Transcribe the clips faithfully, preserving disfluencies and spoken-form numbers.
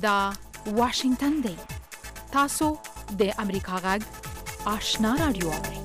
دا واشنگتن دی تاسو د امریکا غږ آشنا رادیو اورئ.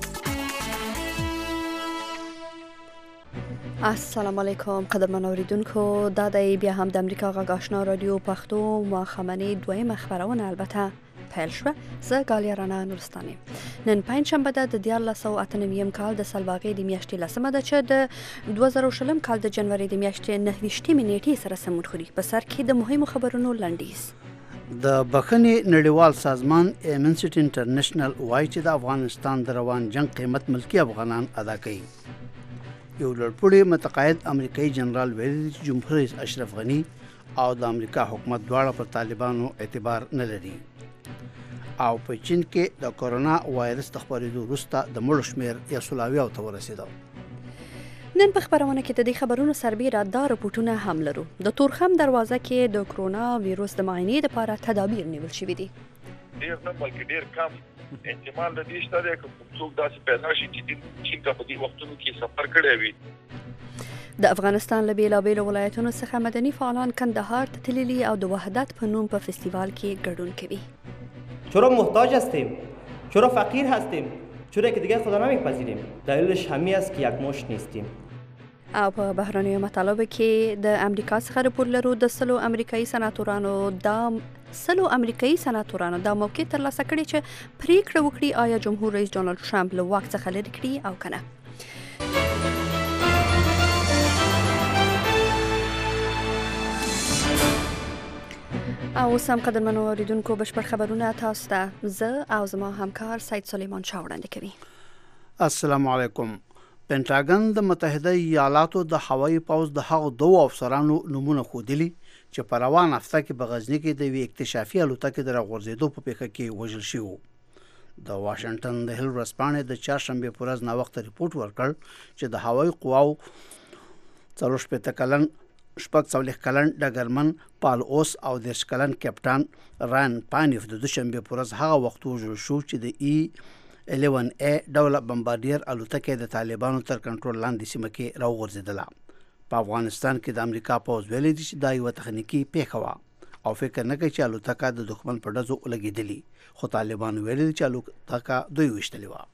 السلام علیکم قدرمن اوریدونکو، دا د بیا هم د امریکا غږ آشنا رادیو پښتو ماښامنۍ دویمه خبرونه البته پیل شوه. زه ګالیا رڼا نورستاني. نن پنجشنبه ده د دیارلس سوه اته نوي کال د سلواغې د میاشتې لسمه ده چې د دوه زره شلم کال د جنوري د میاشتې نهه ویشتمې نیټې سره سمون خوري. په سر کې د مهمو خبرونو لنډیز. د بخښنې نړیوال سازمان ایمنسټي انټرنیشنل وایي چې د افغانستان د روان جنگ قیمت ملکی افغانان ادا کوي. یو لوړپوړي متقاعد امریکایي جنرال ویلي چې جمهور رئیس اشرف غني او د امریکا حکومت دواړه پر طالبانو اعتبار نه لري. او په چین کې د کورونا وایرس د خپرېدو وروسته د مړو شمېر یو سل اویاو ته ورسېده. نن په خبرونه کې د دې خبرونو سربیره دا رپورټونه هم لرو. د تورخم دروازه کې د کرونا ویروس د معاینې لپاره تدابیر نیول شوي دي. ډېر نه بلکې ډېر کم احتمال د دې شته دی که څوک داسې پیدا شي چې چین ته په دې وختونو کې سفر کړی وي. د افغانستان له بیلابیلو ولایتونو څخه مدني فعالان کندهار ته تللي او د وحدت په نوم په فستیوال کې ګډون کوي. چرا محتاج هستیم؟ چرا فقیر هستیم؟ چرا که دیگه خدا نمیپذیریم؟ دلیلش همین است که یک مشت نیستیم. او په بهرنیو مطالبه کې د امریکا څخه راپور لرو د سلو امریکایي سناتورانو د سلو امریکایي سناتورانو دا موقع ترلاسه کړې چې پریکړه وکړي آیا جمهور رئیس ډانلډ ټرمپ له واک څخه لرې کړي او کنه. او سم قدرمنو اوریدونکو، بشپړ خبرونه تاسو ته زه او زما همکار سید سلیمان شاه وړاندې کوي. السلام علیکم. پینټاګن د متحده ایالاتو د هوایي پوځ د هغو دوه افسرانو نومونه ښودلي چې په روان هفته کې په غزني کې د یوې اکتشافي الوتکې د راغورځېدو په پیښه کې وژل شوي. د واشنګټن د هیل ورځپاڼې د چهارشنبې په ورځ ناوخته ریپورټ ورکړ چې د هوایي قواو څلور شپېته کلن شپږ څلوېښت کلن ډګرمن پال اوس او دېرش کلن کپټان ران پانیف د دوشنبې په ورځ هغه وخت وژل شو چې د ای الیون ای ډوله بمبارډیر الوتکې د طالبانو تر کنټرول لاندې سیمه کې راوغورځېدله. په افغانستان کې د امریکا پوځ ویلي دي چې دا یوه تخنیکي پیښه وه او فکر نه کوي چې الوتکه د دښمن په ډزو لګېدلي، خو طالبانو ویلي چې الوتکه دوی ویشتلې وه.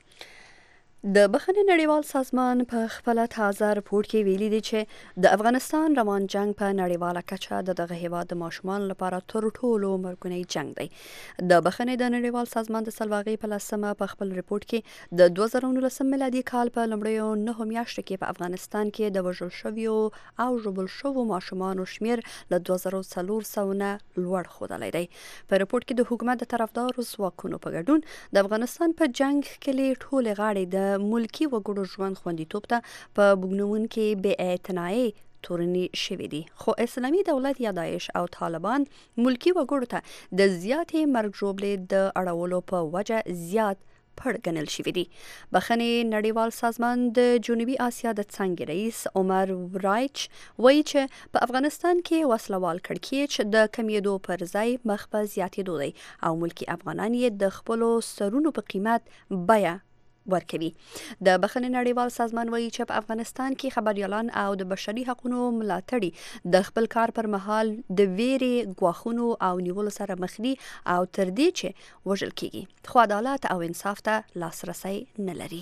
د بخښنې نړیوال سازمان په خپل تازه رپورټ کې ویلي دی چې د افغانستان روان جنگ په نړیواله کچه د دغه هیواد د ماشومانو لپاره تر ټولو مرګونی جنگ دی. د بخښنې د نړیوال سازمان د سلواغې په لسمه په خپل رپورټ کې د دوه زره نولسم میلادي کال په لومړیو نهو میاشتو کې په افغانستان کې د وژل شویو او ژوبل شویو ماشومانو شمیر له دوه زره څلور سوه نه لوړ ښودلی دی. په رپورټ کې د حکومت د طرفدارو ځواکونو په ګډون د افغانستان په جنگ کې ټولې غاړې د ملکی وګړو ژوند خوندیتوب ته په بوږنوونکې بې اعتنایۍ تورنې شوي دي، خو اسلامي دولت یا داعش او طالبان ملکی وګړو ته د زیاتې مرګ ژوبلې د اړولو په وجه زیات پړ ګڼل شوي دي. بخښنې نړیوال سازمان د جنوبي اسیا د څانګې رئیس عمر ورایچ وایي چې په افغانستان کې وسلوال کړکېچ د کمیدو پر ځای مخ په زیاتېدو دی او ملکی افغانان یې د خپلو سرونو په قیمت بیه ورکوي. د بخښنې نړیوال سازمان وایي چې په افغانستان کې خبریالان او د بشري حقوقو ملاتړي د خپل کار پر مهال د ویرې ګواښونو او نیولو سره مخ دي او تر دې چې وژل کیږي، خو عدالت او انصاف ته لاسرسی نه لري.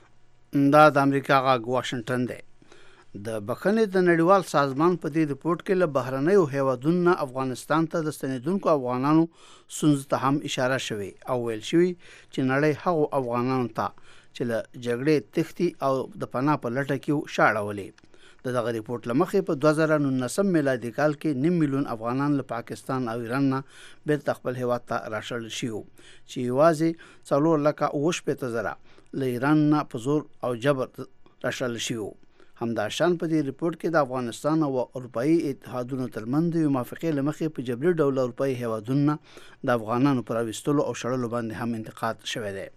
دا د امریکا غږ واشنګټن دی. د بخښنې د نړیوال سازمان په دې رپورټ کې له بهرنیو هیوادونو افغانستان ته د ستنېدونکو افغانانو ستونزو ته هم اشاره شوې او ویل شوي چې نړۍ هغو افغانانو ته چې له جګړې تښتي او د پناه په لټه کې شاړولې. د دغه ریپورټ له مخې په دوه زره نولسم میلادي کال کې نیم میلیون افغانان له پاکستان او ایران نه بیرته خپل هیواد ته راشړل شوي چې یوازې څلور لکه اوه شپېته زره له ایران نه په زور او جبر راشړل شوي. همداشان په دې ریپورټ کې د افغانستان او اروپایي اتحادونو ترمنځ د موافقې له مخې په جبري ډول اروپایي هیوادونو د افغانانو پر راوستلو او شړلو باندې هم انتقاد شوی دی.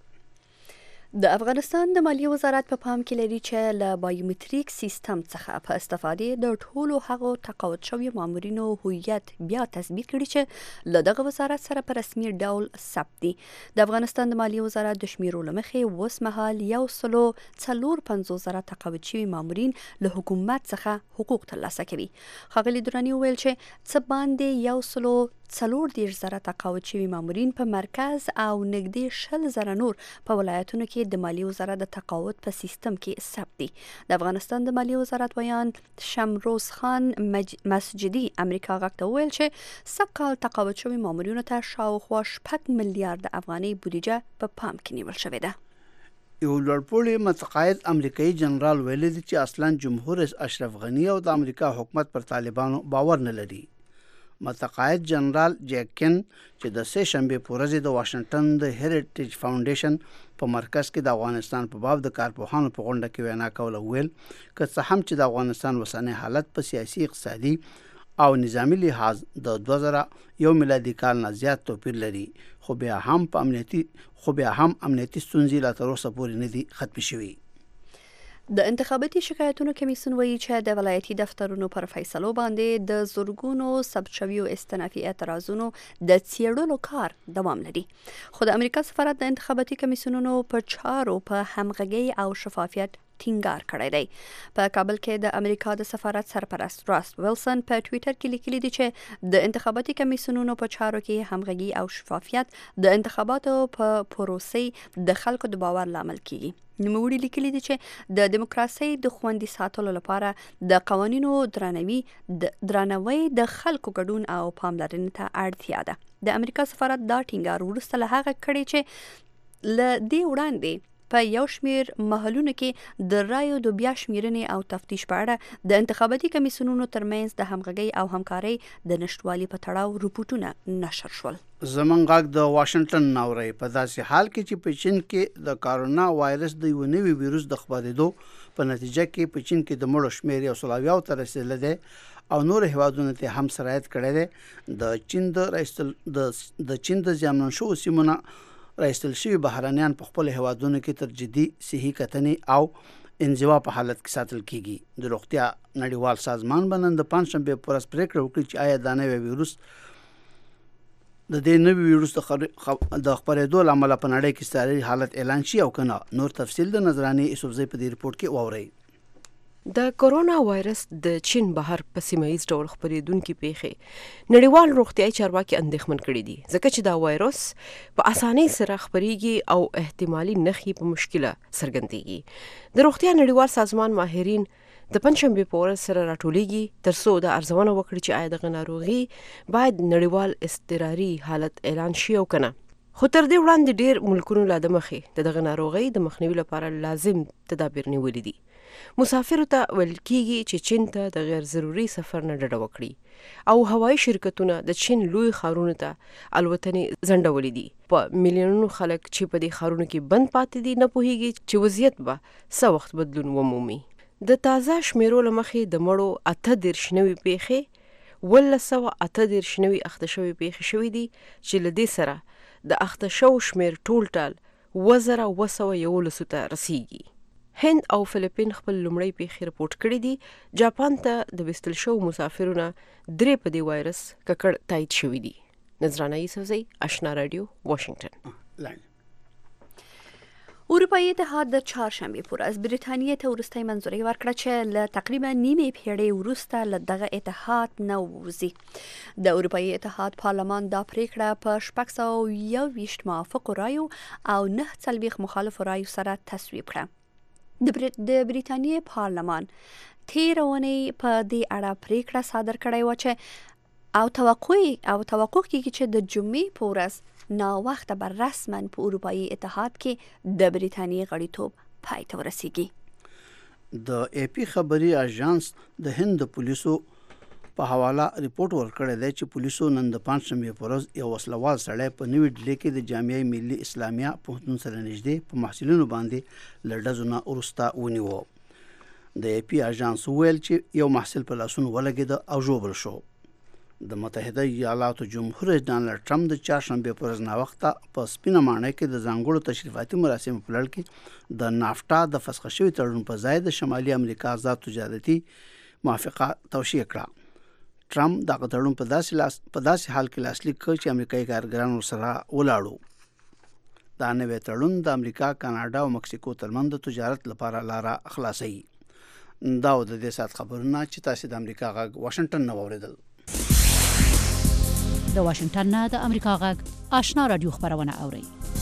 د افغانستان د مالیې وزارت په پام کې لري چې له بایومتریک سیستم څخه په استفادې د ټولو هغو تقاعد شویو مامورینو هویت بیا تثبیت کړي چې له دغه وزارت سره په رسمي ډول ثبت دي. د افغانستان د مالیې وزارت د شمیرو له مخې اوس مهال یو سلو څلور پنځوس زره تقاعد شوي مامورین له حکومت څخه حقوق ترلاسه کوي. ښاغلي دراني وویل چې څه باندې یو سلو څلور دېرش زره تقاعد شوي مامورین په مرکز او نږدې شل زره نور په ولایتونو کې د مالیې وزارت د تقاعد په سیستم کې ثبت دي. د افغانستان د مالیې وزارت ویان شمروز خان مج... مسجدي امریکا غږ ته وویل چې سږ کال تقاعد شوي مامورینو ته شاوخوا شپږ میلیارډ افغانۍ بودیجه په پام کې نیول شوې ده. یو لوړپوړی متقاعد امریکایي جنرال ویلي دی چې اصلا جمهور رئیس اشرف غنی او د امریکا حکومت پر طالبانو باور نه لري. متقاعد جنرال جیکن چې د سه شنبه په ورځ د واشنگټن د هریټیج فاونډیشن په مرکز کې د افغانستان په باب د کارپوهانو په غونډه کې وینا کوله ویل که څه هم چې د افغانستان وسنۍ حالت په سیاسي اقتصادي او نظامی لحاظ د دوه زره یو میلادي کال نه زیات توپیر لري خو بیا هم په امنیتي خو بیا هم امنیتي ستونزې لا تر اوسه پورې نه دي ختم شوي. د انتخاباتي شکایتونو کمیسیون وایي چې د ولایتي دفترونو پر فیصلو باندې د زورګونو ثبت شویو استنافي اعتراضونو د څېړلو کار دوام لري. خو د امریکا سفارت د انتخاباتي کمیسیونونو په چارو په همغږۍ او شفافیت ټینګار کړی دی. په کابل کې د امریکا د سفارت سرپرست راست ویلسن په ټویټر کې لیکلي دي چې د انتخاباتي کمیسیونونو په چارو کې همغږي او شفافیت د انتخاباتو په پروسې د خلکو د باور لامل کیږي. نوموړي لیکلي دي چې د دیموکراسۍ د خوندي ساتلو لپاره د قوانینو درناوی د درناوی د خلکو ګډون او پاملرنې ته اړتیا ده. د امریکا سفارت دا ټینګار وروسته له هغه کړی چې له دې وړاندې په یو شمیر محلونو کې د رایو د بیا شمیرنې او تفتیش په اړه د انتخاباتي کمیسیونونو ترمنځ د همغږۍ او همکارۍ د نشټوالي په تړاو رپورټونه نشر شول. زمونږ غږ د واشنگټن ناوري په داسې حال کې چې په چین کې د کارونا وایرس د یو نوي ویروس د خپرېدو په نتیجه کې په چین کې د مړو شمیر یو سل اویا ته رسیدلی دی او نور هیوادونو ته هم سرایت کړی دی. د چین د رئیس د چین د زیانمن شوو سیمونو رئیسل شوي بهرانیان په خپل هیوادونو کې تر جدي صحي کتنې او انزوا په حالت کې ساتل کیږي. د روغتیا نړیوال سازمان باندې د پنځشنبه پر ورځ پریکړه وکړه چې آیا دا نوی ویروس د دې نوي ویروس د خپرېدو لامل په نړۍ کې ستاسو حالت اعلان شي او کنه. نور تفصیل د نظرانه یوسفزئی په دې ریپورت کې واورئ. د کورونا وایرس د چین بهر په سیمایي ډول خپرېدونکې پیښې نړیوال روغتیايي چارواکي اندېښمن کړي دي ځکه چې دا وایرس په اسانۍ سره خپرېږي او احتمالي نښې په مشکله څرګندېږي. د روغتیا نړیوال سازمان ماهرین د پنځشنبې په ورځ سره راټولیږي ترڅو د ارزونه وکړي چې آیا دغه ناروغي باید نړیوال اضطراري حالت اعلان شي او کنه. خو تر دې وړاندې ډېر ملکونو لا د مخې د دغه ناروغۍ د مخنیوي لپاره لازم تدابیر نیولي دي. مسافرو ته ویل کیږي چې چین ته د غیر ضروري سفر نه ډډه وکړي او هوایي شرکتونه د چین لوی ښارونو ته الوتنې ځنډولې دي. په میلیونونو خلک چې په دې ښارونو کې بند پاتې دي نه پوهیږي چې وضعیت به څه وخت بدلون ومومي. د تازه شمیرو له مخې د مړو اته دېرش نوي پیښې ولس سوه اته دېرش نوي اخته شوي پیښې شوي دي چې له دې سره د اخته شوو شمیر ټول ټال اووه زره اووه سوه یولسو ته رسیږي. هند او فلیپین خپل لومړی پیښې رپورټ کړي دي. جاپان ته د وستل شوو مسافرونه درې په دې وایرس ککړ تایید شوي دي. نظرانه یوسفزئی، آشنا رادیو، واشنگټن. اروپایي اتحاد د چهارشنبې په ورځ بریټانیې ته وروستۍ منظوري ورکړه چې له تقریبا نیمې پیړۍ وروسته له دغه اتحاد نه ووځي. د اروپایي اتحاد پارلمان دا پریکړه په شپږ سوه یو ویشت موافقو رایو او نهه څلوېښت مخالفو رایو سره تصویب کړه. د بریټانیې پارلمان تېره اونۍ په دې اړه پریکړه صادر کړې وه چې او توقع او توقع کېږي چې د جمعې په ورځ ناوخته به رسما په اروپایي اتحاد کې د بریټانیې غړیتوب پای ته ورسیږي. د اے پی خبري اژانس د هند پولیسو په حواله ریپورت ورکړی دی چې پولیسو نن د پنځشنبې په ورځ یو وسلوال سړی په نوي ډلې کې د جامعه ملي اسلامیه پوهنتون سره نږدې په محصلینو باندې له ډزو نه وروسته ونیو. د اے پی اژانس وویل چې یو محصل په لاسونو ولګېده او ژوبل شو. د متحده ایالاتو جمهور رئیس ډانلډ ټرمپ د چهارشنبې په ورځ ناوخته په سپینه ماڼۍ کې د ځانګړو تشریفاتي مراسمو په لړ کې د نافټا د فسخ شوي تړون په ځای د شمالي امریکا آزاد تجارتي موافقه توشیح کړه. ټرمپ دغه تړون په داسې لاس په داسې حال کې لاسلیک کړ چې امریکایي کارګران ورسره ولاړو. دا نوی تړون د امریکا، کاناډا او مکسیکو ترمنځ د تجارت لپاره لاره خلاصوي. دا د دې سات خبرونه چې تاسو د امریکا غږ واشنگټن نه واوریدل. د واشنگټن نه د امریکا غږ آشنا رادیو خبرونه اوري.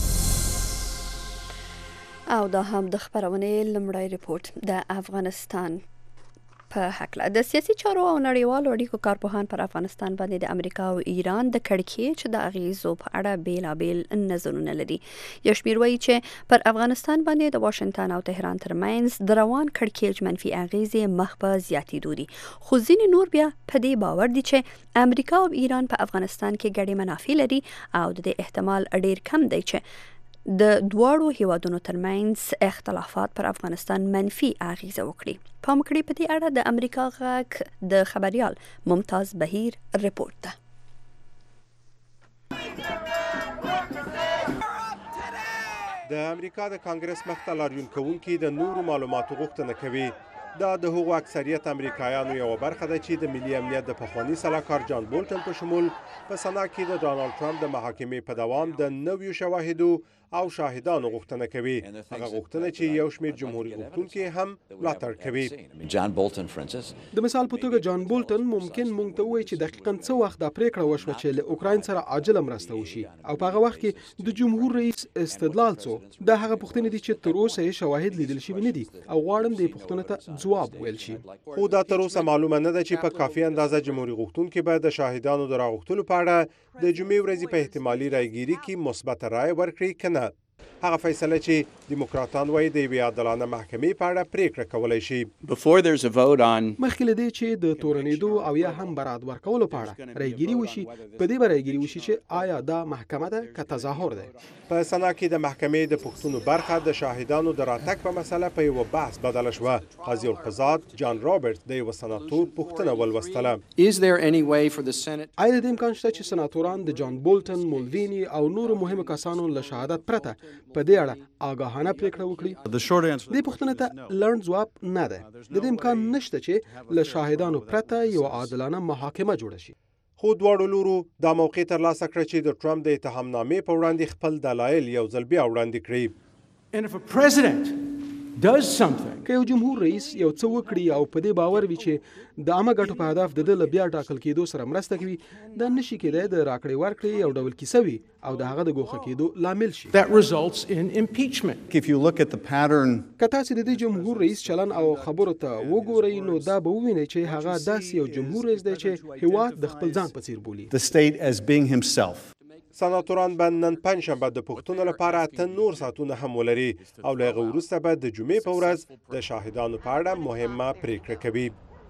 او دا هم د خبرونې لمړی ریپورت د افغانستان په حق د سیاسي چارو او نړیوالو اړیکو کارپوهان پر افغانستان باندې د امریکا او ایران د کړکېچ د اغیزو په اړه بیلابیل نظرونه لري. یو شمېر وایي چې پر افغانستان باندې د واشنگټن او تهران ترمنځ د روان کړکېچ منفي اغیزې مخ په زیاتېدو دي، خو ځینې نور بیا په دې باور دي چې امریکا او ایران په افغانستان کې ګډې منافع لري او د دې احتمال ډېر کم دی چې د دواړو هیوادونو ترمنځ اختلافات پر افغانستان منفي اغیزه وکړي. پام کړئ په دې اړه د امریکا غږ د خبريال ممتاز بهیر ریپورت ده. د امریکا د کانګرس مخته لاریون کوونکي د نورو معلوماتو غوښتنه کوي. دا د هغو اکثریت امریکایانو یو برخه ده چې د ملي امنیت د پخواني سلاکار جان بولټن په شمول په سنا کې د ډانلډ ټرمپ د محاکمې په دوام د نویو شواهدو او شاهدانو غوښتنه کوي. هغه غوښتنه چې یو شمېر جمهوریت غوښتونکي هم ملاتړ کوي. د مثال په توګه جان بولټن ممکن مونږ ته وایي چې دقیقاً څه وخت دا پریکړه وشوه چې له اوکراین سره عاجله مرسته وشي او په هغه وخت کې د جمهور رئیس استدلال څه دا هغه پوښتنې دي چې تر اوسه یې شواهد لیدل شوي نه دي او غواړم دې پوښتنې ته ځواب ویل شي. خو دا تر اوسه معلومه نه ده چې په کافي اندازه جمهوریت غوښتونکي به د شاهدانو د راغوښتلو په اړه د جمعې ورځې په احتمالي رایګیري کې مثبت رایه ورکړي که نه. هغه فیصله چې دیموکراتان وایي د یوې عادلانه محکمې په اړه پریکړه کولی شي. مخکې له دې چې د تورنېدو او یا هم برات ورکولو په اړه رایګیري وشي، په دې به رایګیري وشي چې آیا دا محکمه ده که تظاهر ده. په سنا کې د محکمې د پوښتنو برخه د شاهدانو د راتګ په مسله په یوه بحث بدله شوه. قاضي القضات جان رابرټ د یوه سناتور پوښتنه ولوستله. آیا د دې امکان شته چې سناتوران د جان بولټن، مولویني او نورو مهمو کسانو له شهادت پرته په دې اړه آگاهانه پریکړه وکړي؟ دې پوښتنې ته لنډ ځواب نه ده. د دې امکان نشته چې له شاهدانو پرته یو عادلانه محاکمه جوړه شي. خو دواړو لورو دا موقع ترلاسه کړه چې د ټرمپ د اتهامنامې په وړاندې خپل دلایل یو ځل بیا وړاندې کړي. که یو جمهور رئیس یو څه وکړي او په دې باور وي چې د عامه ګټو په هدف د ده له بیا ټاکل کېدو سره مرسته کوي، دا نشي کېدای د راکړې ورکړې یو ډول کیسه وي او د هغه د ګوښه کېدو لامل شي. که تاسې د دې جمهور رئیس چلن او خبرو ته وګورئ نو دا به ووینئ چې هغه داسې یو جمهور رئیس دی چې هېواد د خپل ځان په څیر بولي. سناتوران به نن پنجشنبه د پوښتنو لپاره اته نور ساعتونه هم ولري او له هغه وروسته به د جمعې په ورځ د شاهدانو په اړه مهمه پریکړه کوي.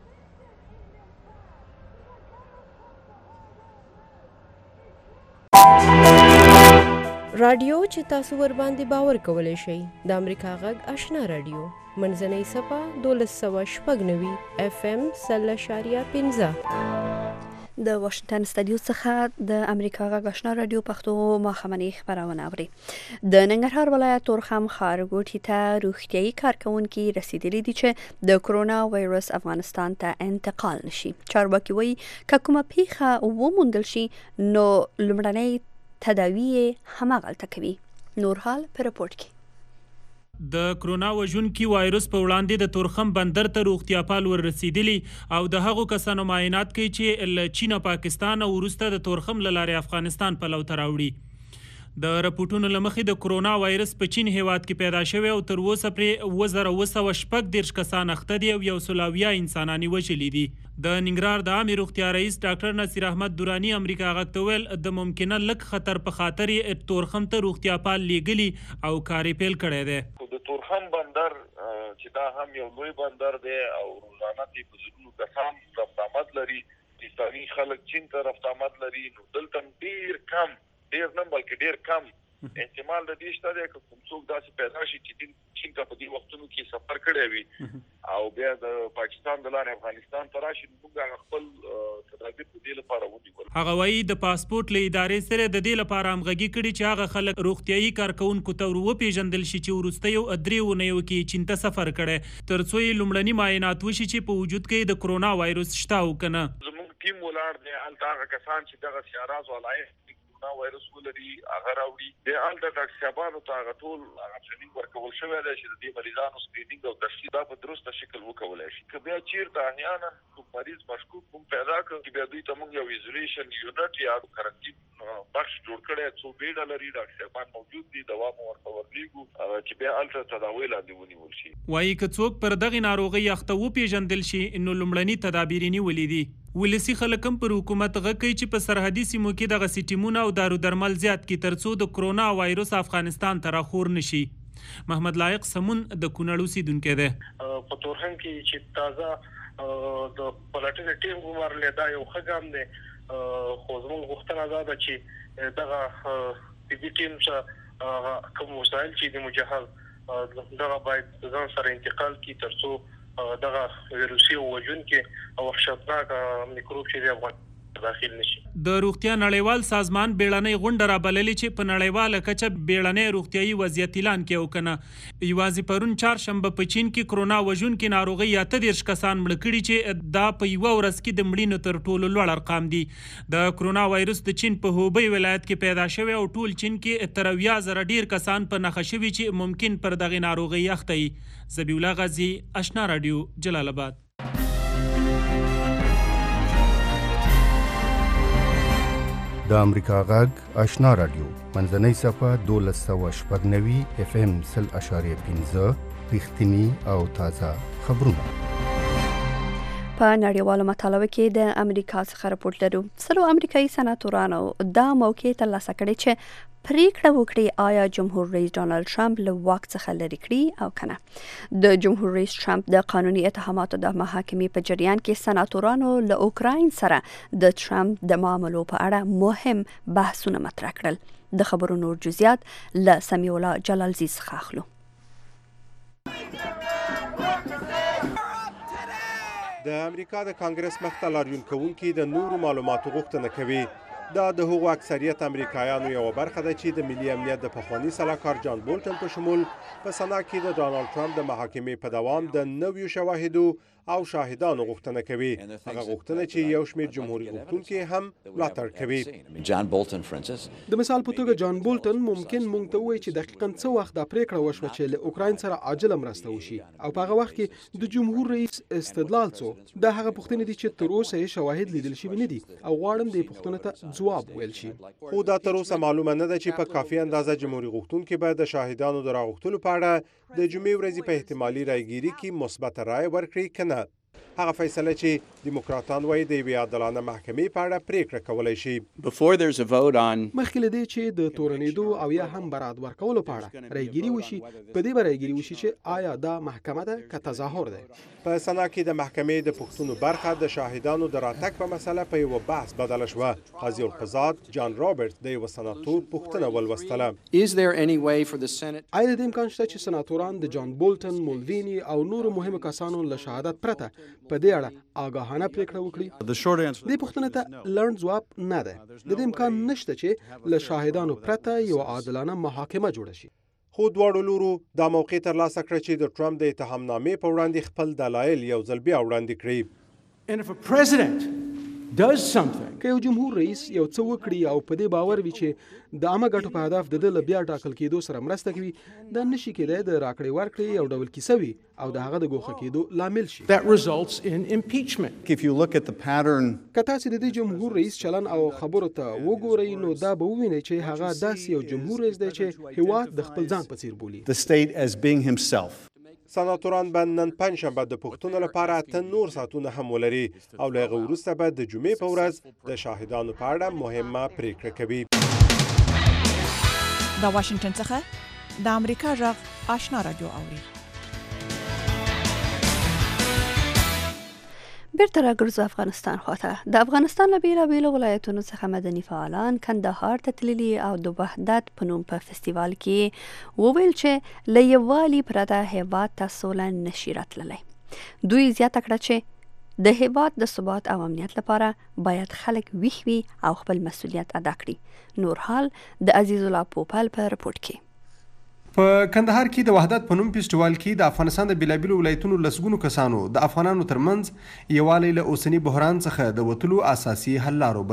رادیو چې تاسو ور باندې باور کولای شئ د امریکا غږ آشنا رادیو منځنۍ صفه دولس سوه شپږ نوي اف ام سل اشاریه پنځه. د واشنگټن سټډیو څخه د امریکا غږ آشنا رادیو پښتو ماښامنۍ خبرونه اوري. د ننګرهار ولایت تورخم ښارګوټي ته روغتیايي کارکوونکي رسیدلي دي چې د کرونا وایرس افغانستان ته انتقال نشي. چارواکي وایي که کومه پیښه وموندل شي نو لومړنۍ تداوی یې هماغلته کوي. نور حال په رپورټ کې. د کرونا وژونکي وایرس په وړاندې د تورخم بندر ته روغتیاپال ور رسیدلی او د هغو کسانو معاینات کوي چې له چین او پاکستان او وروسته د تورخم له لارې افغانستان په لور راوړي. د رپورټونو له مخې د کرونا وایرس په چین هیواد کې پیدا شوی او تر اوسه پرې اوه زره اوه سوه شپږ دېرش کسان اخته دي او یو سل اویا انسانان یې وژلي دي. د ننګرهار د عامې روغتیا رئیس ډاکټر نصیر احمد دراني امریکا غږ ته ویل د ممکنه لږ خطر په خاطر یې تورخم ته روغتیاپال لیږلي او کار یې پیل کړی دی. د تورخم بندر چې دا هم یو لوی بندر دی او روزانه یې په زرګونو کسان رفت آمد لري، پاکستاني خلک چین ته رفت آمد لري، نو دلته ډېر کم ډېر نه بلکې ډېر کم احتمال د دې شته دی که کوم څوک داسې پیدا شي چې چین ته په دې وختونو کې سفر کړی وي او بیا د پاکستان د لارې افغانستان ته راشي، نو موږ هغه خپل تدابیر د دې لپاره ونیول. هغه وایي د پاسپورټ له ادارې سره د دې لپاره همغږي کړي چې هغه خلک روغتیايي کارکوونکو ته ور وپېژندل شي چې وروستیو درې اونیو کې چین ته سفر کړی تر څو یې لومړني معاینات وشي چې په وجود کې د کرونا وایرس شته او که نه. زموږ ټیم ولاړ دی هلته هغه کسان چې دغه سیاراز ولایت کرونا وایرس ولري هغه راوړي د الټا ډاکټر صاحبانو ته هغه ټول هغه ټریننګ ورکول شوی دی چې د دې مریضانو سکرینینګ او تشخیص په درسته شکل وکولای شي. که بیا چیرته احیانا کوم مریض مشکوک هم پیدا کړي چې بیا دوی ته موږ یو ایزولیشن یونټ یا کرنټین بخش جوړ کړی څو بیډه لري ډاکټر صاحبان موجود دي دوا مو ورته ورلیږو چې بیا الټا تداوی لاندې ونیول شي. وایي که څوک پر دغه ناروغي اخته وپېژندل شي نو لومړني تدابیر یې نیولي دي. ولسی خلک هم پر حکومت غږ کوي چې په سرحدي سیمو کې دغه سیټیمونه او دارو درمل زیات کړي ترڅو د کرونا وایرس افغانستان ته راخور نشي. محمد لایق سمون د کونړ اوسیدونکی دی. په تورخم کې چې تازه د پلاټین ټیم ګمارل دا یو ښه ګام دی، خو زموږ غوښتنه دا ده چې دغه طبي ټیم څخه کوم وسایل چې د مجهز دغه باید ځان سره انتقال کړي ترڅو دغه ویروسي وژونکي او وحشتناک میکروب چې د افغان داخل نشي. د روغتیا نړیوال سازمان بیړنۍ غونډه رابللې چې په نړیواله کچه بیړنۍ روغتیايي وضعیت اعلان کړي او کنه یوازې پرون چهارشنبه په چین کې کرونا وژونکي ناروغي اته دېرش کسان مړه کړي چې دا په یوه ورځ کې د مړینو تر ټولو لوړ ارقام دي. د کرونا وایرس د چین په هوبی ولایت کې پیدا شوی او ټول چین کې تر اویا زره ډیر کسان په نښه شوي چې ممکن پر دغه ناروغي اخته وي. ذبیح الله غازی، آشنا رادیو، جلال آباد. د امریکا غږ آشنا رادیو منځنۍ صفحه دولس سوه شپږ نوي اف ام سل اشاریه پنځه رښتیني او تازه خبرونه. په نړیوالو مطالبه کې د امریکا څخه راپورټ لرو. سلو امریکایي سناتورانو دا موقع ترلاسه کړې چې پریکړه وکړي آیا جمهور رئیس ډانلډ ټرمپ له واک څخه لرې کړي او کنه. د جمهور رئیس ټرمپ د قانوني اتهاماتو د محاکمې په جریان کې سناتورانو له اوکراین سره د ټرمپ د معاملو په اړه مهم بحثونه مطرح کړل. د خبرو نور جزئیات له سمیع الله جلالزی څخه اخلو. د امریکا د کانګرس مخته لاریون کوونکي د نورو معلوماتو غوښتنه کوي. دا د هغو اکثریت امریکایانو یوه برخه ده چې د ملي امنیت د پخواني سلاکار جان بولټن په شمول په سنا کې د ډانلډ ټرمپ د محاکمې په دوام د نویو شواهدو او شاهدانو غوښتنه کوي. هغه غوښتنه چې یو شمېر جمهوري غوښتونکي هم ملاتړ کوي. د مثال په توګه جان بولټن ممکن موږ ته ووایي چې دقیقاً څه وخت دا پریکړه وشوه چې له اوکراین سره عاجله مرسته وشي او په هغه وخت کې د جمهور رئیس استدلال څه. دا هغه پوښتنې دي چې تر اوسه یې شواهد لیدل شوي نه دي او غواړم دې پوښتنې ته ځواب ویل شي. خو دا تر اوسه معلومه نه ده چې په کافي اندازه جمهوري غوښتونکي به د شاهدانو د راغوښتلو په اړه د جمعې ورځې په احتمالي رایګیري کې مثبته رایه ورکړي که نه. هغه فیصله چې دیموکراتان وایي د یوې عادلانه محکمې په اړه پریکړه کولی شي. مخکې له دې چې د تورنېدو او یا هم برات ورکولو په اړه رایګیري وشي، په دې به رایګیري وشي چې آیا دا محکمه ده که تظاهر دی. په سنا کې د محکمې د پوښتنو برخه د شاهدانو د راتګ په مسله په یوه بحث بدله شوه. قاضي القضات جان رابرټ د یوه سناتور پوښتنه ولوستله. آیا د دې امکان شته چې سناتوران د جان بولټن، مولویني او نورو مهمو کسانو له شهادت پرته په دې اړه آګاهانه پریکړه وکړي؟ دې پوښتنې ته لنډ ځواب نه ده. د دې امکان نشته چې له شاهدانو پرته یوه عادلانه محاکمه جوړه شي. خو دواړو لورو دا موقع ترلاسه کړه چې د ټرمپ د اتهامنامې په وړاندې خپل دلایل یو ځل بیا وړاندې کړي. که یو جمهور رئیس یو څه وکړي او په دې باور وي چې د عامه ګټو په هدف د ده له بیا ټاکل کېدو سره مرسته کوي، دا نشي کېدای د راکړې ورکړې یو ډول کیسه وي او د هغه د ګوښه کېدو لامل شي. که تاسې د دې جمهور رئیس چلن او خبرو ته وګورئ نو دا به ووینئ چې هغه داسې یو جمهور رئیس دی چې هېواد د خپل ځان په څیر بولي. سناتوران به نن پنجشنبه د پوښتنو لپاره اته نور ساعتونه هم ولري او له هغه وروسته به د جمعې په ورځ د شاهدانو په اړه مهمه پریکړه کوي. د واشنگټن څخه د امریکا غږ آشنا رادیو اوري. بیرته راګرځو افغانستان خواته. د افغانستان له بیلابیلو ولایتونو څخه مدني فعالان کندهار ته تللي او د وحدت په نوم په فستیوال کې وویل چې له یووالي پرته هیواد ته سوله نشي راتللی. دوی زیاته کړه چې د هیواد د ثبات او امنیت لپاره باید خلک ویښ وي او خپل مسؤلیت ادا کړي. نور حال د عزیز الله پوپل په رپورټ کې. په کندهار کې د وحدت په نوم فستیوال کې د افغانستان د بیلابیلو ولایتونو لسګونو کسانو د افغانانو ترمنځ یووالی له اوسني بحران څخه د وتلو اساسي حل لارو بلل.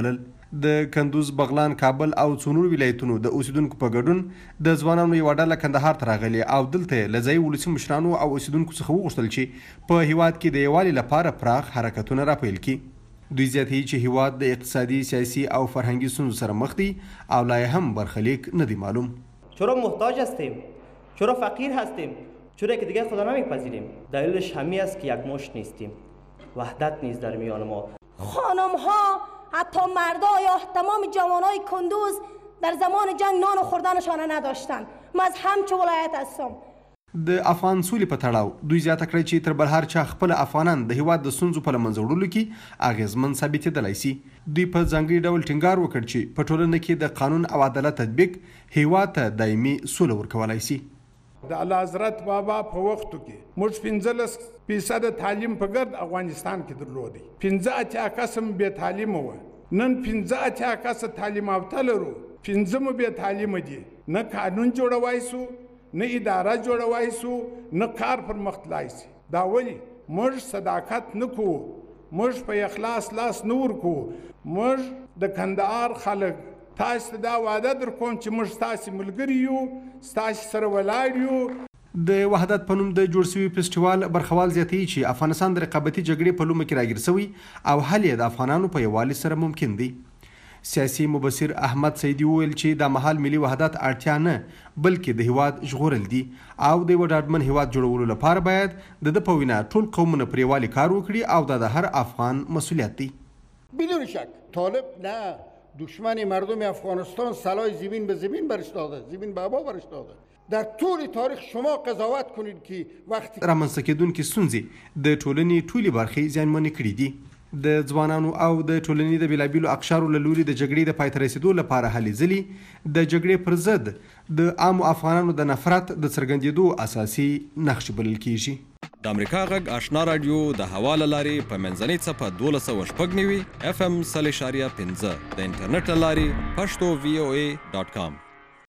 د کندوز، بغلان، کابل او څو نورو ولایتونو د اوسیدونکو په ګډون د ځوانانو یوه ډله کندهار ته راغلې او دلته له ځایي ولسي مشرانو او اوسیدونکو څخه وغوښتل چې په هیواد کې د یووالي لپاره پراخ حرکتونه راپیل کړي. دوی زیاتوي چې هیواد د اقتصادي، سیاسي او فرهنګي ستونزو سره مخ دی او لا هم برخلیک نه دی معلوم. چرا محتاج هستیم؟ چرا فقیر هستیم؟ چرا که دیگه خدا نمیپذیریم؟ دلیلش همین است که یک مشت نیستیم. وحدت نیست در میان ما. خانم ها، حتی مردا یا تمام جوانای کندوز در زمان جنگ نان خوردنشان نداشتن. من از همچه ولایت هستم. د افغان سولې په تړاو دوی زیاته کړې چې تر بل هر چا خپل افغانان د هیواد د ستونزو په له منځه وړلو کې اغېزمن ثابتېدلی سي. دوی په ځانګړي ډول ټینګار وکړ چې په ټولنه کې د قانون او عدالت تطبیق هیواد ته دایمي سوله ورکولی سي. د اعلی حضرت بابا په وختو کې موږ پنځلس فیصده تعلیم په ګرد افغانستان کې درلودی. پنځه اتیا کسه مو بې تعلیمه وه. نن پنځه اتیا کسه تعلیم یافته لرو. پنځه مو بې تعلیمه دي. نه قانون جوړوای سو، نه اداره جوړوای سو، نه کار پر مخ تلای سي. دا ولې موږ صداقت نه کوو، موږ په اخلاص لاس نه ورکوو. موږ د کندهار خلک تاسو ته دا وعده در کوم چې موږ ستاسې ملګري یو، ستاسې سره ولاړ یو. د وحدت په نوم د جوړ شوي فیسټیوال برخوال زیاتوي چې افغانستان د رقابتي جګړې په لومه کې راګیر شوی او حل یې د افغانانو په یووالي سره ممکن دی. سیاسي مبصر احمد سیدي وویل چې د مهال ملي وحدت اړتیا نه بلکې د هیواد ژغورل دي او د یوه ډاډمن هیواد جوړولو لپاره باید د ده په وینا ټول قومونه پر یووالي کار وکړي او دا د هر افغان مسئولیت دی. بدون شک طالب نه دشمن مردم افغانستان سلاح زمین به زمین برش داده، زمین به هوا برش داده. در طول تاریخ شما قضاوت کنید که وقتی رامنځته کېدونکې ستونزې د ټولنې ټولې برخې زیانمنې کړي دي. د ځوانانو او د ټولنې د بېلابېلو اقشارو له لوري د جګړې د پای ته رسېدو لپاره هلې ځلې د جګړې پر ضد د عامو افغانانو د نفرت د څرګندېدو اساسي نقش بلل کېږي. د امریکا غږ آشنا راډیو د هوا له لارې په منځنۍ څپه دولس سوه شپږ نوي اف ام سل اشاریه پنځه د انټرنیټ له لارې پښتو وی او ای ډاټ کام.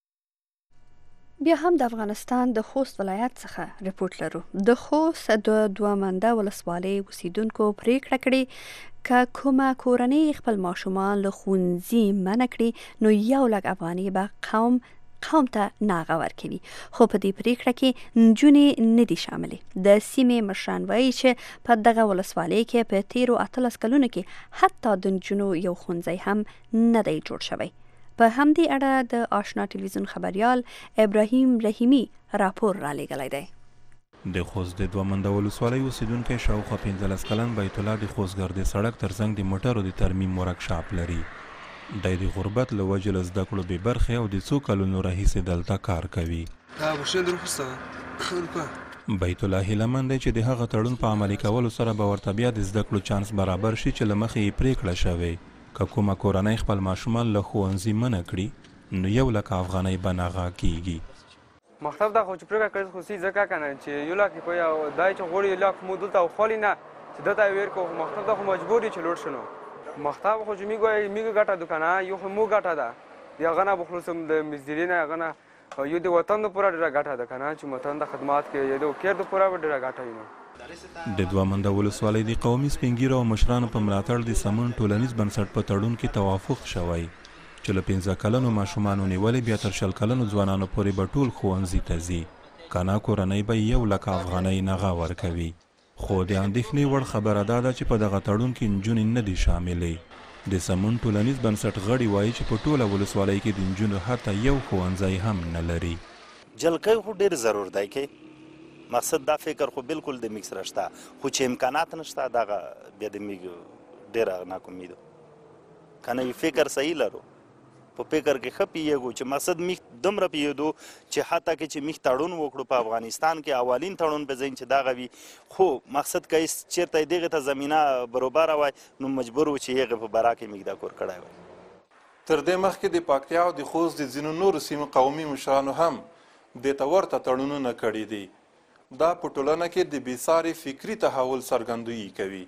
بیا هم د افغانستان د خوست ولایت څخه رپورټ لرو. د خوست د دوامنده ولسوالۍ اوسیدونکو پریکړه کړې که کومه کورنۍ خپل ماشومان له ښوونځي منع کړي نو یو لک افغانۍ به قوم قوم ته ناغه ورکوي. خو په دې پریکړه کې نجونې نه دي شاملې. د سیمې مشران وایي چې په دغه ولسوالۍ کې په تیرو اتلس کلونو کې حتی د نجونو یو ښوونځی هم نه دی جوړ شوی. په همدې اړه د آشنا ټلویزیون خبریال ابراهیم رحیمی راپور را لېږلی دی. د خوست د دوامنده ولسوالۍ اوسیدونکی شاوخوا پنځلس کلن بیت الله د خوستګردې سړک ترڅنګ د موټرو د ترمیم ورکشاپ لري. دی د غربت له وجې له زده کړو بې برخې او د څو کلونو راهیسې دلته کار کوي. بیت الله هیلهمند دی چې د هغه تړون په عملي کولو سره به ورته بیا د زده کړو چانس برابر شي چې له مخې یې پرېکړه شوې که کومه کورنۍ خپل ماشومان له ښوونځي منع کړي نو یو لک افغانۍ به ناغه کېږي. مختلف دا خو چې پرېکړه کړې خو ځکه که نه چې یو لاک په یو دای چې غواړي یو لاک مو دلته وخوالي نه چې دلته یې ویر کړو. مختلف دا خو مجبور یو چې لوړ شنو. مختلف خو چې میګوایي میګه ګټه دوکانه یو خو مو ګټه ده د هغه نه بخلوصم د مزدوري نه هغه نه یو د وطن دپاره ډېره ګټه ده که نه چې وطن د خدمات کې یا د کیر دپاره به ډېره ګټه وي. د دوامنده ولسوالۍ د قومي سپینګیرو او مشرانو په ملاتړ د سمون ټولنیز بنسټ په تړون کې توافق شوی چې له پنځه کلنو ماشومانو نیولې بیا تر شل کلنو ځوانانو پورې به ټول ښوونځي ته ځي. که نه کورنۍ به یو لک افغانۍ نغه ورکوي. خو د اندېښنې وړ خبره دا ده چې په دغه تړون کې نجونې نه دي شاملې. د سمون ټولنیز بنسټ غړي وایي چې په ټوله ولسوالۍ کې د نجونو حتی یو ښوونځی هم نه لري. جلکۍ خو ډېر ضرور دی کې مقصد دا فکر خو بالکل د میکس رشته خو چې امکانات نشته دغه بیا د میګ ډېره ناکومیدو که نه فکر صحیح لرو په فکر کې ښه پیږو چې مقصد میخ دومره پیږدو چې حتی که چې میخ تړون وکړو په افغانستان کې اولین تړون په ځین چې دغه وي خو مقصد که چېرته دغې ته زمینه برابره وای نو مجبور و چې هغې په برا کې میږ دا کور کړی وای. تر دې مخکې د پکتیا او د خوست د ځینو نورو سیمو قومي مشرانو هم دې ته ورته تړونونه کړي دي. دا په ټولنه کې د بېساري فکري تحول څرګندویي کوي.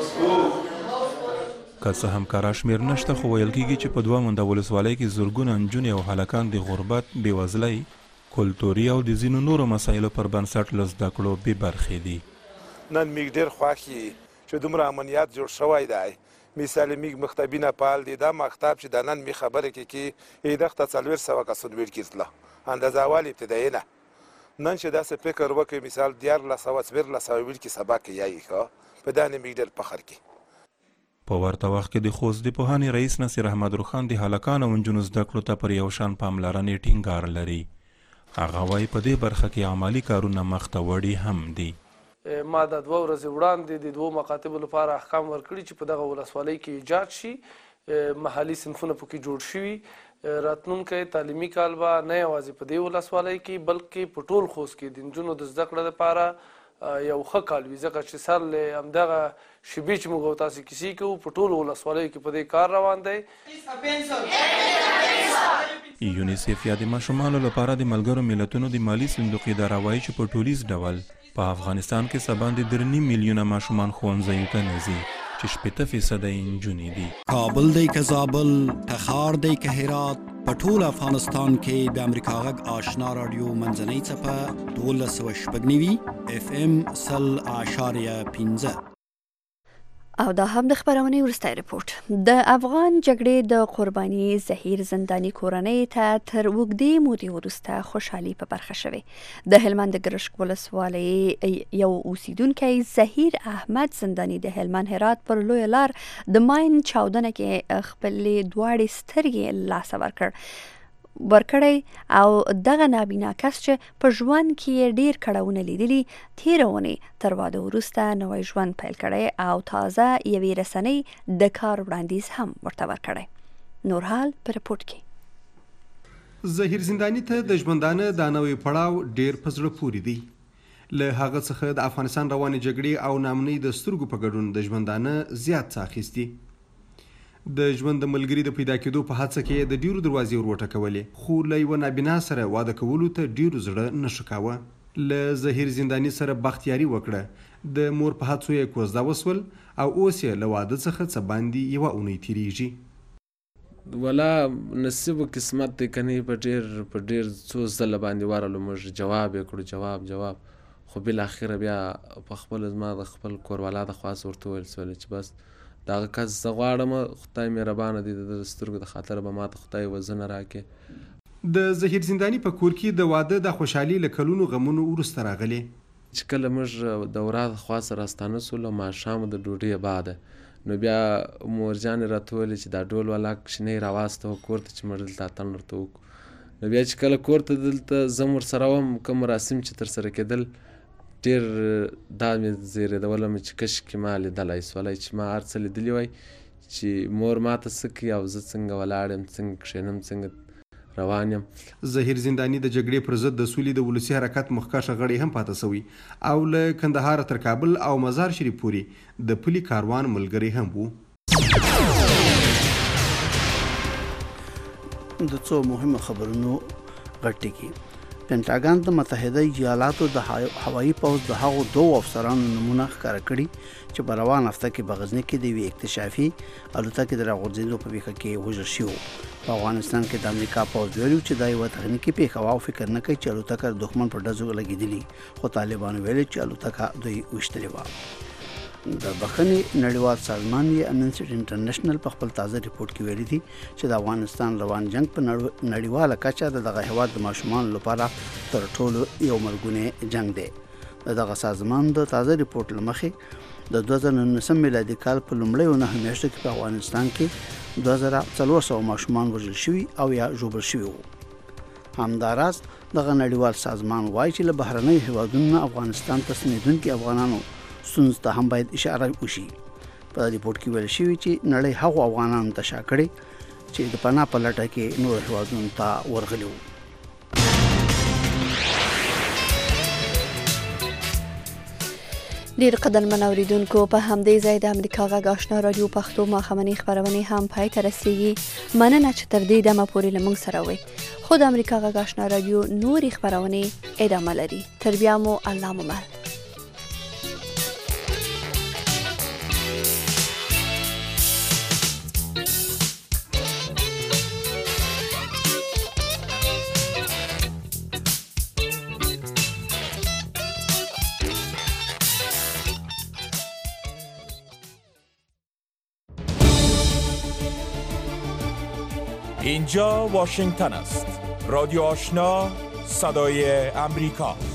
که څه هم کره شمېر نشته خو ویل کېږي چې په دوامنده ولسوالۍ کې زرګونه نجونې او هلکان د غربت، بېوزلۍ، کلتوري او د ځینو نورو مسایلو پر بنسټ له زده کړو بې برخې دي. نن موږ ډېر خوښ یو چې دومره امنیت جوړ شوی دی مثال میګ مختبینه پال دی دا مختب چې د نن می خبره کې کې ایدخ ته څلور سوه کسان ویل کېدله اندازه اول ابتدایي نه نن چې داسې فکر وکړي مثال دیارلس سوه څلورلس سوه ویل کې سبق یایي ښه په دا نه میګ ډېر فخر کې. په ورته وخت کې د خوست د پوهنې رئیس نصیر احمد روخان د هلکانو او نجونو زده کړو ته پر یو شان پاملرنې ټینګار لري. هغه وایي په دې برخه کې عملي کارونه مخته وړي هم دي. ما د دوه ورځې وړاندې د دوو مکاتبو لپاره احکام ورکړي چې په دغه ولسوالۍ کې ایجاد شي محلي صنفونه پکې جوړ شوي راتلونکی تعلیمي کال به نه یوازې په دې ولسوالۍ کې بلکې په ټول خوست کې د نجونو د زده کړې لپاره یو ښه کال وي ځکه چې سر له همدغه شیبې چې موږ او تاسې کیسې کوو په ټولو ولسوالیو کې په دې کار روان دی. یونیسف یا د ماشومانو لپاره د ملګرو ملتونو د مالي صندوق اداره وایي چې په ټولیز ډول په افغانستان کې څه باندې درې نیم میلیونه ماشومان ښوونځیو ته نه ځي چې شپېته فیصده یې نجونې دي. کابل دی که زابل، تخار دی که هرات، په ټول افغانستان کې د امریکا غږ آشنا راډیو منځنۍ څپه دولس سوه شپږ نوي اف ام سل اعشاریه پنځه. او دا هم د خبرونې وروستی رپورټ. د افغان جګړې د قرباني زهیر زنداني کورنۍ ته تر اوږدې مودې وروسته خوشحالي په برخه شوې. د هلمند د ګرشک ولسوالۍ یو اوسیدونکی زهیر احمد زنداني د هلمند هرات پر لویه لار د ماین چاودنه کې خپلې دواړې سترګې لاسه ورکړ ورکړی او دغه نابینا کس چې په ژوند کې ډیر کړهونه لیدلي تېره اونۍ تر واده وروسته نوی ژوند پیل کړی او تازه یوې رسنۍ د کار وړاندیز هم ورته ورکړی. نور حال په رپورټ کې. زهیر زنداني ته د ژوندانه دا نوی پړاو ډیر په زړه پورې دی. له هغه څخه د افغانستان روانې جګړې او ناامنۍ د سترګو په ګډون د ژوندانه زیات څه اخیستي. د ژوند د ملګري د پیدا کېدو په هڅه کې د ډیرو دروازې ور وټکولې خو له یوه نابینا سره واده کولو ته ډیرو زړه نه ښه کاوه. له زهیر زنداني سره بختیاري وکړه د مور په هڅو یې کوزده وسول او اوس یې له واده څخه څه باندې یوه اونۍ تیریږي. ولا نصیب و قسمت دی کنې په ډېر په ډېر څو ځله باندې ورغلو موږ جواب یې کړو جواب جواب خو بالاخره بیا په خپل زما د خپل کوروالا د خواست ورته وویل سول چې بس دغه کس زه غواړم خدای مهربانه دی د سترګو د خاطر به ماته خدای وزنه راکړي. د زهیر زنداني په کور کې د واده د خوشحالي له کلونو غمونو وروسته راغلي. چې کله موږ د ورا خوا سره راستانه سولو ماښام د ډوډۍ بعده نو بیا مورجانې راته ویلې چې دا ډول والا کښېنئ راواستوه کور ته چې موږ دلته اتڼ ورته وکړو. نو بیا چې کله کور ته دلته زه هم ورسره وم کوم مراسم چې ترسره کېدل ډېر دا مې زیرېدولم چې کشکې ما لیدلی سولی چې ما هر څه لیدلي وای چې مور ماته څه کوي او زه څنګه ولاړ یم څنګه کښېنم څنګه روان یم. زهیر زنداني د جګړې پر ضد د سولې د ولسي حرکت مخکښه غړی هم پاته سوی او له کندهار تر کابل او مزار شریف پورې د پلي کاروان ملګری هم وو. د څو مهمو خبرونو غټ ټکي. پینټاګان د متحده ایالاتو د هوایي پوځ د هغو دوو افسرانو نومونه ښکاره کړي چې په روان هفته کې په غزني کې د یوې اکتشافي الوتکې د راغورځېدو په پیښه کې وژل شوي. په افغانستان کې د امریکا پوځ ویلي چې دا یوه تخنیکي پیښه وه او فکر نه کوي چې الوتکه د دښمن په ډزو لګېدلي خو طالبانو ویلي چې الوتکه دوی ویشتلې وه. د بخښنې نړیوال سازمان یې امنسټي انټرنیشنل په خپل تازه ریپورټ کې ویلي دي چې د افغانستان روان جنگ په نړیواله کچه د دغه هیواد د ماشومانو لپاره تر ټولو یو مرګونی جنگ دی. د دغه سازمان د تازه ریپورټ له مخې د دوه زره نولسم میلادي کال په لومړیو نهو میاشتو کې په افغانستان کې دوه زره څلور سوه ماشومان وژل شوي او یا ژوبل شوي وو. همداراز دغه نړیوال سازمان وایي چې له بهرنیو هیوادونو افغانستان ته ستنېدونکي افغانانو ستونزو ته هم باید اشاره وشي. په ریپورټ کې ویل شوي چې نړۍ هغو افغانانو ته شا کړې چې د پناه په لټه کې نور هیوادونو ته ورغلي وو. ډیر قدرمن اوریدونکو په همدې ځای د امریکا غږ آشنا راډیو پښتو ماښامنۍ خپرونې هم پای ته رسیږي. مننه چې تر دې دمه پورې له موږ سره وئ. خو د امریکا غږ آشنا راډیو نورې خپرونې ادامه لري. تر بیا مو الله مو مل. اینجا واشنگتن است. رادیو آشنا، صدای امریکا.